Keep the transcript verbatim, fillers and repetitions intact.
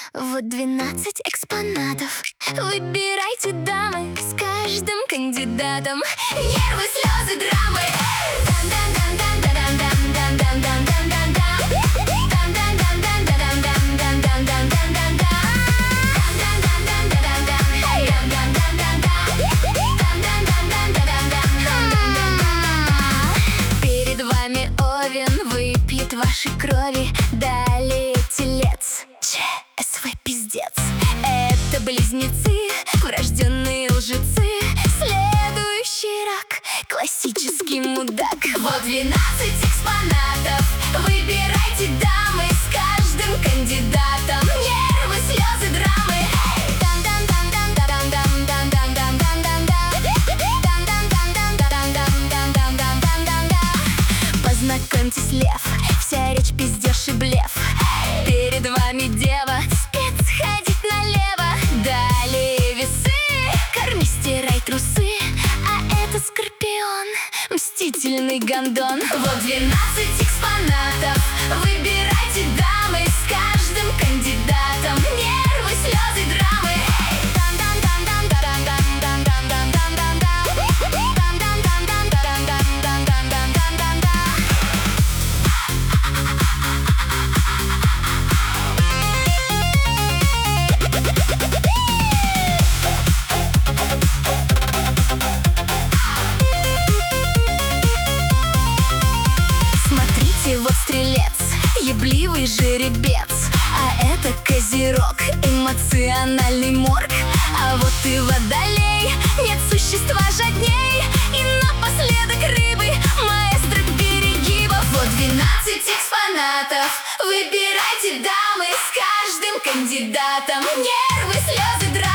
Вот двенадцать экспонатов. Выбирайте, дамы, с каждым кандидатом. Нервы, слезы, драмы. Перед вами Овен выпьет вашей крови. Далее Телец, ЧСВ пиздец. Это близнецы, врожденные лжецы. Следующий рак, классический мудак. Вот двенадцать экспонатов. Выбирайте, дамы, с каждым кандидатом. Нервы, слезы, драмы. Познакомьтесь, лев, вся речь пиздеж и блеф. Перед вами дева, спец ходить налево. Далее весы, корми, стирай трусы. А это Скорпион, мстительный гондон. Вот двенадцать экспонатов. Выбирайте, дамы, с каждым кандидатом. Нервы, слезы, драмы. Вот Стрелец, ебливый жеребец. А это Козерог, эмоциональный морг. А вот и Водолей, нет существа жадней. И напоследок Рыбы, маэстро перегибов. Вот двенадцать экспонатов. Выбирайте, дамы, с каждым кандидатом. Нервы, слезы, драмы.